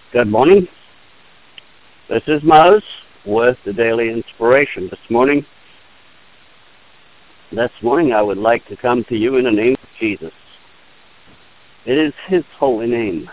Good morning. This is Mose with the Daily Inspiration. This morning I would like to come to you in the name of Jesus. It is His holy name.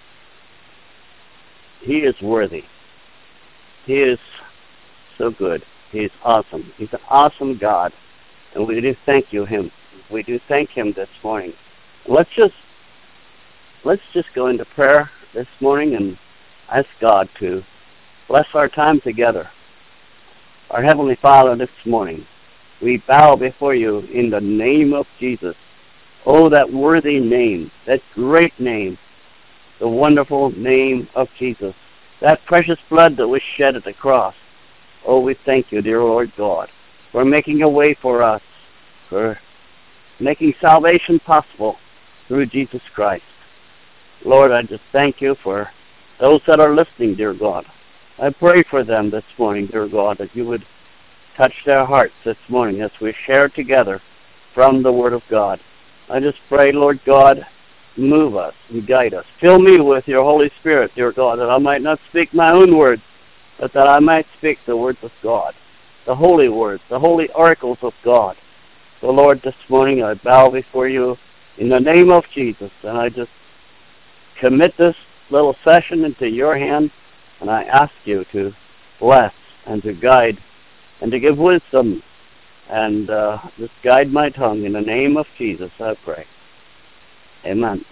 He is worthy. He is so good. He is awesome. He's an awesome God. And we do thank Him. We do thank Him this morning. Let's just go into prayer this morning and ask God to bless our time together. Our Heavenly Father, this morning, we bow before you in the name of Jesus. Oh, that worthy name, that great name, the wonderful name of Jesus, that precious blood that was shed at the cross. Oh, we thank you, dear Lord God, for making a way for us, for making salvation possible through Jesus Christ. Lord, I just thank you for those that are listening, dear God. I pray for them this morning, dear God, that you would touch their hearts this morning as we share together from the Word of God. I just pray, Lord God, move us and guide us. Fill me with your Holy Spirit, dear God, that I might not speak my own words, but that I might speak the words of God, the holy words, the holy oracles of God. So, Lord, this morning I bow before you in the name of Jesus, and I just commit this little session into your hand, and I ask you to bless and to guide and to give wisdom and just guide my tongue. In the name of Jesus, I pray. Amen.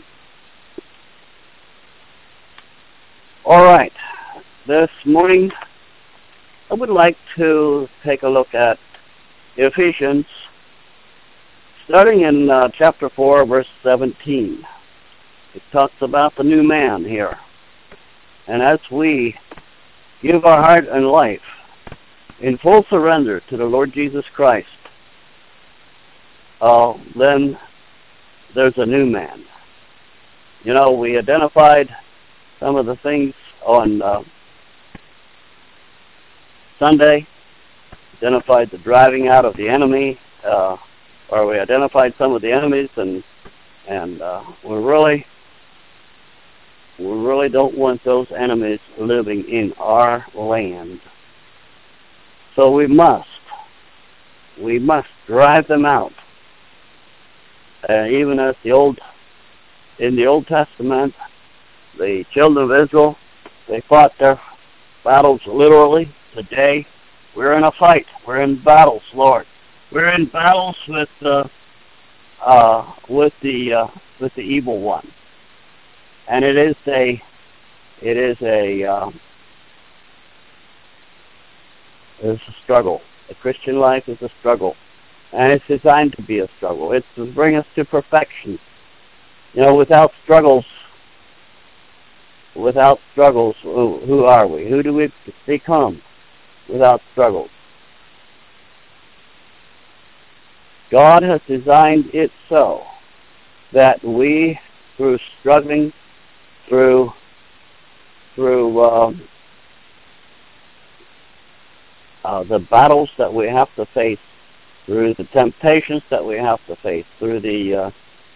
All right. This morning, I would like to take a look at Ephesians, starting in chapter 4, verse 17. It talks about the new man here. And as we give our heart and life in full surrender to the Lord Jesus Christ, then there's a new man. You know, we identified some of the things on Sunday, identified the driving out of the enemy, or we identified some of the enemies, and we really don't want those enemies living in our land. So we must drive them out. Even as in the Old Testament, the children of Israel, they fought their battles literally. Today, we're in a fight. We're in battles, Lord. We're in battles with the evil one. And it is a struggle. The Christian life is a struggle, and it's designed to be a struggle. It's to bring us to perfection. You know, without struggles, who are we? Who do we become without struggles? God has designed it so that we, through struggling, through the battles that we have to face, through the temptations that we have to face, through the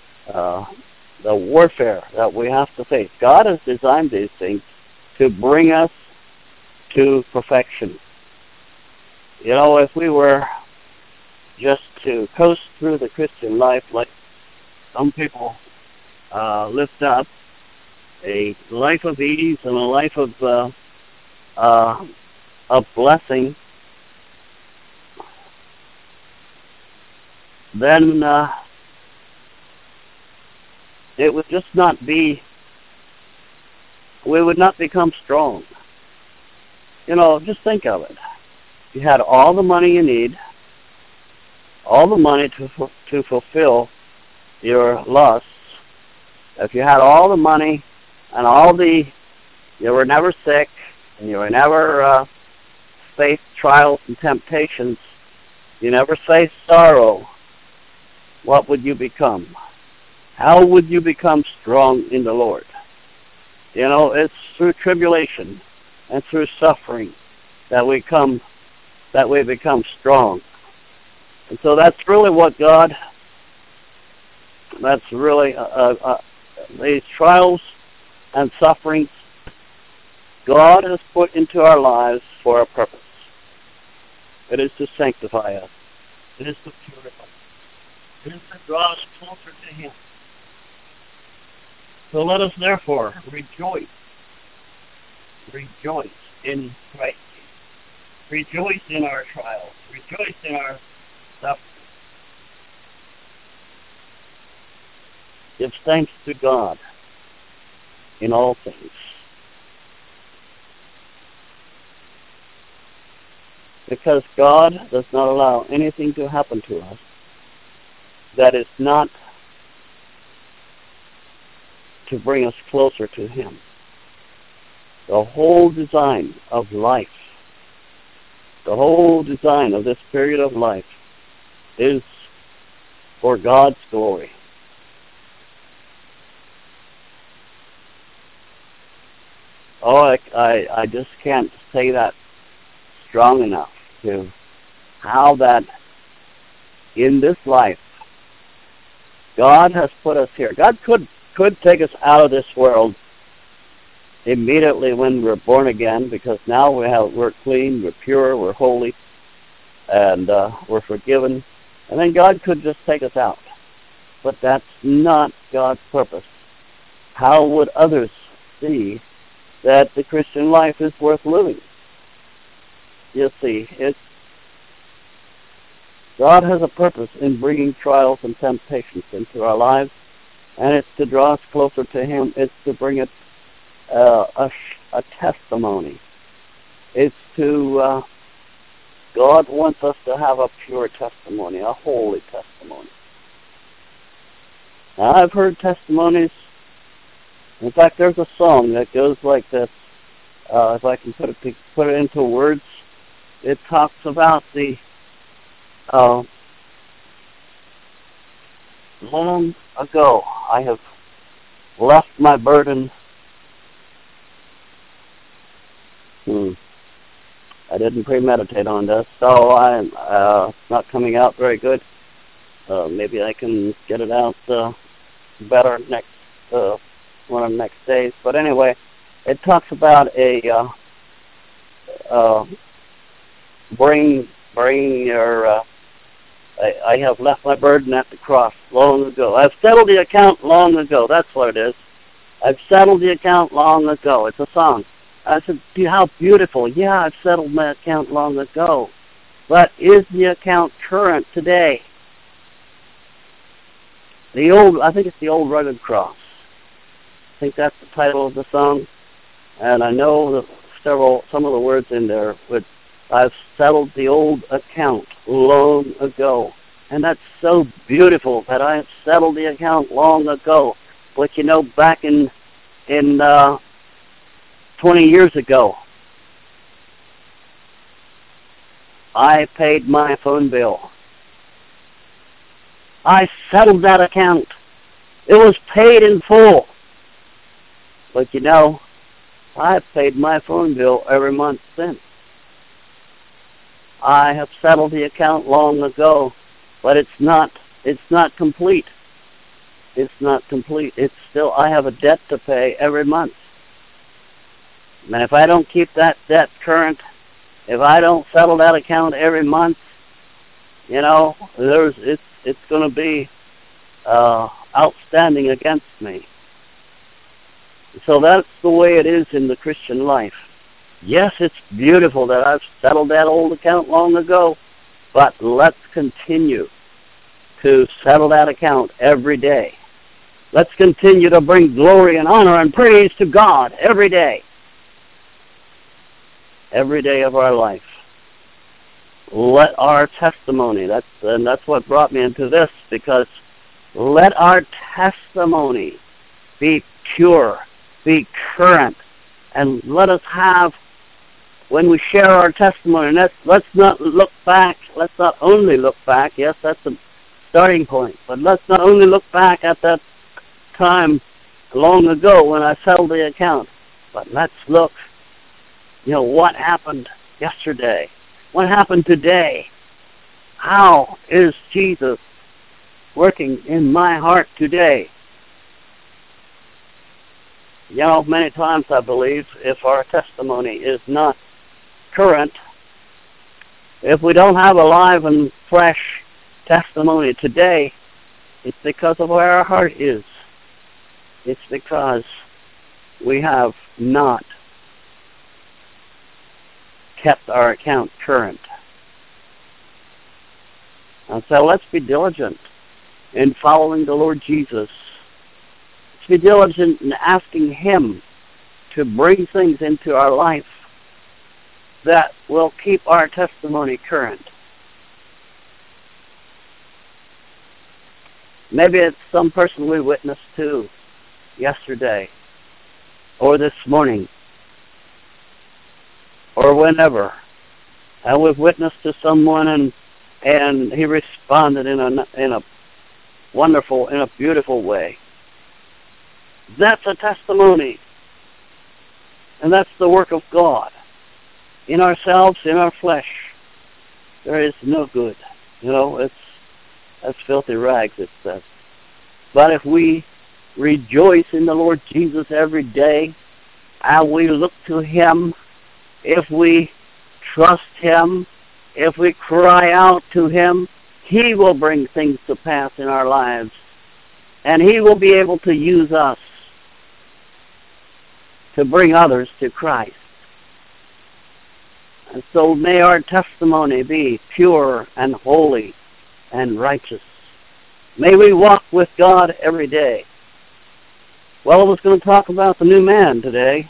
warfare that we have to face. God has designed these things to bring us to perfection. You know, if we were just to coast through the Christian life like some people lift up, a life of ease and a life of blessing, then it would just not be, we would not become strong. You know, just think of it. You had all the money you need, all the money to fulfill your lusts. If you had all the money and you were never sick, and you were never faced trials and temptations, you never faced sorrow, what would you become? How would you become strong in the Lord? You know, it's through tribulation and through suffering that we become strong. And so that's really what God, that's really these trials and sufferings God has put into our lives for a purpose. It is to sanctify us. It is to purify us. It is to draw us closer to Him. So let us therefore rejoice. Rejoice in Christ. Rejoice in our trials. Rejoice in our suffering. Give thanks to God in all things. Because God does not allow anything to happen to us that is not to bring us closer to Him. The whole design of life, the whole design of this period of life is for God's glory. Oh, I just can't say that strong enough to how that in this life God has put us here. God could take us out of this world immediately when we're born again, because now we're clean, we're pure, we're holy, and we're forgiven, and then God could just take us out. But that's not God's purpose. How would others see that the Christian life is worth living? You see, God has a purpose in bringing trials and temptations into our lives, and it's to draw us closer to Him. It's to bring it a testimony. It's to God wants us to have a pure testimony, a holy testimony. Now, I've heard testimonies. In fact, there's a song that goes like this. If I can put it into words, it talks about the long ago I have left my burden. I didn't premeditate on this, so I'm it's not coming out very good. Maybe I can get it out better next one of the next days. But anyway, it talks about a bring your. I have left my burden at the cross long ago. I've settled the account long ago. That's what it is. I've settled the account long ago. It's a song. I said, how beautiful. Yeah, I've settled my account long ago. But is the account current today? I think it's the old rugged cross. I think that's the title of the song. And I know some of the words in there would, I've settled the old account long ago. And that's so beautiful that I have settled the account long ago. But back in 20 years ago, I paid my phone bill. I settled that account. It was paid in full. But I've paid my phone bill every month since. I have settled the account long ago, but it's not complete. It's not complete. It's still, I have a debt to pay every month. And if I don't keep that debt current, if I don't settle that account every month, it's going to be outstanding against me. So that's the way it is in the Christian life. Yes, it's beautiful that I've settled that old account long ago, but let's continue to settle that account every day. Let's continue to bring glory and honor and praise to God every day. Every day of our life. Let our testimony, that's what brought me into this, because let our testimony be pure, be current, and let us have, when we share our testimony, let's not look back, let's not only look back, yes, that's a starting point, but let's not only look back at that time long ago when I settled the account, but let's look, what happened yesterday? What happened today? How is Jesus working in my heart today? Many times I believe if our testimony is not current, if we don't have a live and fresh testimony today, it's because of where our heart is. It's because we have not kept our account current. And so let's be diligent in following the Lord Jesus. Let's be diligent in asking Him to bring things into our life that will keep our testimony current. Maybe it's some person we witnessed to yesterday, or this morning, or whenever, and we've witnessed to someone and he responded in a wonderful, in a beautiful way. That's a testimony, and that's the work of God. In ourselves, in our flesh, there is no good. That's filthy rags, it says. But if we rejoice in the Lord Jesus every day, and we look to Him, if we trust Him, if we cry out to Him, He will bring things to pass in our lives, and He will be able to use us to bring others to Christ. And so may our testimony be pure and holy and righteous. May we walk with God every day. Well, I was going to talk about the new man today.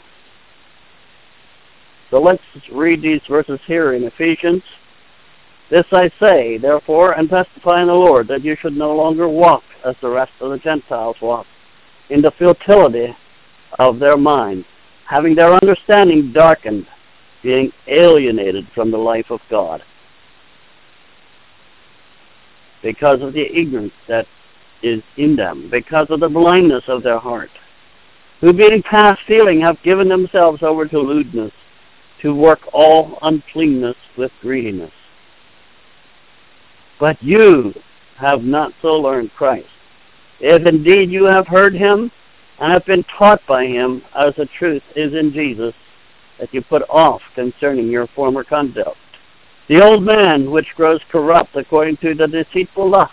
So let's read these verses here in Ephesians. This I say, therefore, and testify in the Lord, that you should no longer walk as the rest of the Gentiles walk, in the futility of their mind, having their understanding darkened, being alienated from the life of God, because of the ignorance that is in them, because of the blindness of their heart, who being past feeling have given themselves over to lewdness, to work all uncleanness with greediness. But you have not so learned Christ, if indeed you have heard Him, and have been taught by Him, as the truth is in Jesus, that you put off concerning your former conduct the old man which grows corrupt according to the deceitful lust,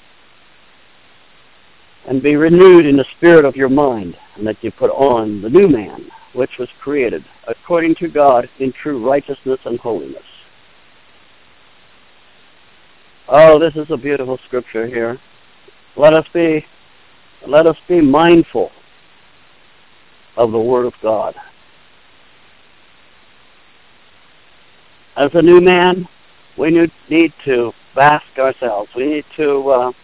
and be renewed in the spirit of your mind, and that you put on the new man, which was created according to God in true righteousness and holiness. Oh, this is a beautiful scripture here. Let us be mindful of the Word of God. As a new man, we need to bask ourselves. We need to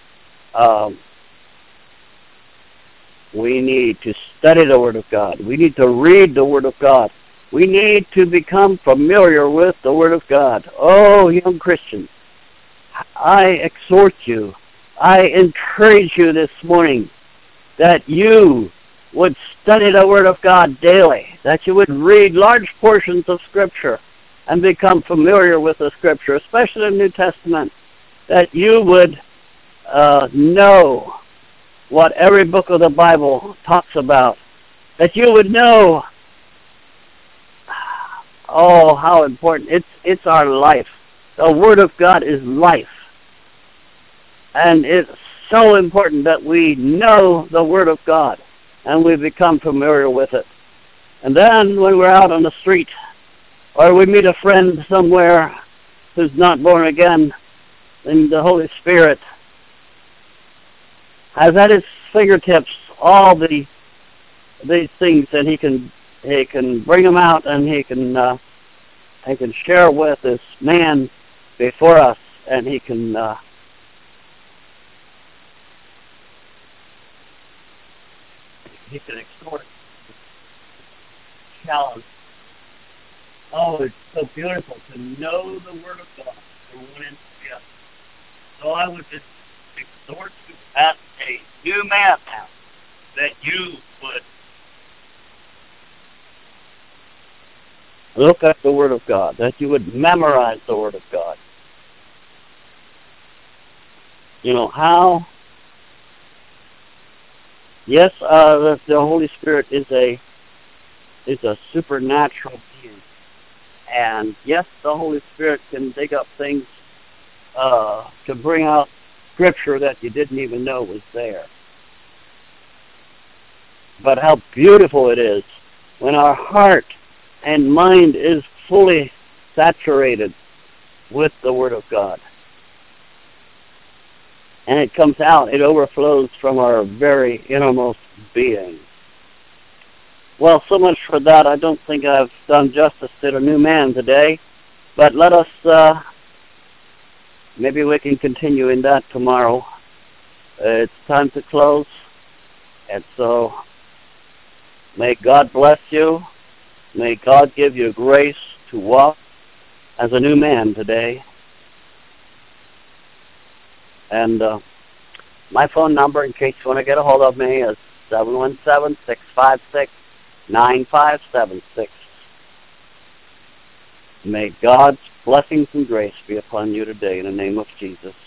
study the Word of God. We need to read the Word of God. We need to become familiar with the Word of God. Oh, young Christians, I exhort you, I encourage you this morning that you would study the Word of God daily, that you would read large portions of Scripture and become familiar with the Scripture, especially the New Testament, that you would know what every book of the Bible talks about, that you would know, oh, how important. It's our life. The Word of God is life. And it's so important that we know the Word of God and we become familiar with it. And then when we're out on the street, or we meet a friend somewhere who's not born again, and the Holy Spirit has at His fingertips all these things, and He can bring them out, and He can share with this man before us, and He can exhort, challenge. Oh, it's so beautiful to know the Word of God for one and together. So I would just exhort you as a new man now, that you would look at the Word of God, that you would memorize the Word of God. You know, how Yes, the Holy Spirit is a supernatural being, and yes, the Holy Spirit can dig up things to bring out scripture that you didn't even know was there. But how beautiful it is when our heart and mind is fully saturated with the Word of God. And it comes out, it overflows from our very innermost being. Well, so much for that. I don't think I've done justice to the new man today, but let us, maybe we can continue in that tomorrow. It's time to close, and so may God bless you. May God give you grace to walk as a new man today. And my phone number, in case you want to get a hold of me, is 717-656-9576. May God's blessings and grace be upon you today in the name of Jesus.